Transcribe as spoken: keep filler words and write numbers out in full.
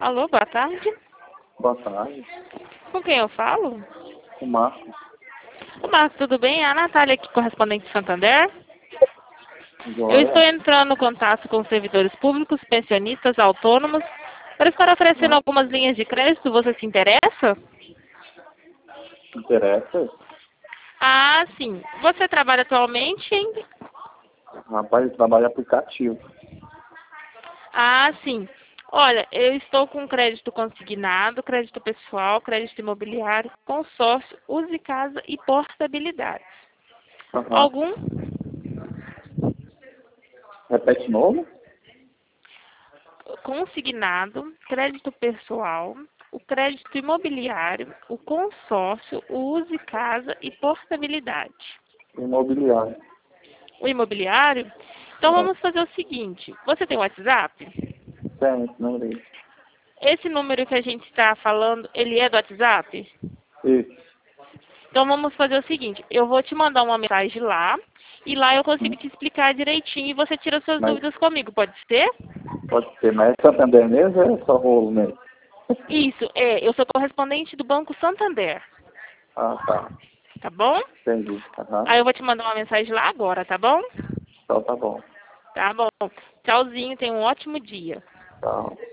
Alô, boa tarde. Boa tarde. Com quem eu falo? O Marcos. Ô, Marcos, tudo bem? É a Natália aqui, correspondente de Santander. Eu Joia. estou entrando em contato com servidores públicos, pensionistas, autônomos, para estar oferecendo Ah, algumas linhas de crédito. Você se interessa? interessa? Ah, sim. Você trabalha atualmente em... Rapaz, eu trabalho aplicativo. Ah, sim. Olha, eu estou com crédito consignado, crédito pessoal, crédito imobiliário, consórcio, use casa e portabilidade. Aham. Algum? Repete de novo? Consignado, crédito pessoal, o crédito imobiliário, o consórcio, o use casa e portabilidade. Imobiliário. O imobiliário? Então É. vamos fazer o seguinte, você tem WhatsApp? Tem, não li. Esse número que a gente está falando, ele é do WhatsApp? Isso. Então vamos fazer o seguinte, eu vou te mandar uma mensagem lá, e lá eu consigo Hum. te explicar direitinho e você tira suas Mas dúvidas comigo, pode ser? pode ser, mas é Santander mesmo ou é só rolo mesmo? Isso, é, eu sou correspondente do Banco Santander, Ah, tá. tá bom? Entendi. Aham. Aí eu vou te mandar uma mensagem lá agora, tá bom? Então tá bom. Tá bom. Tchauzinho, tenha um ótimo dia. Tchau.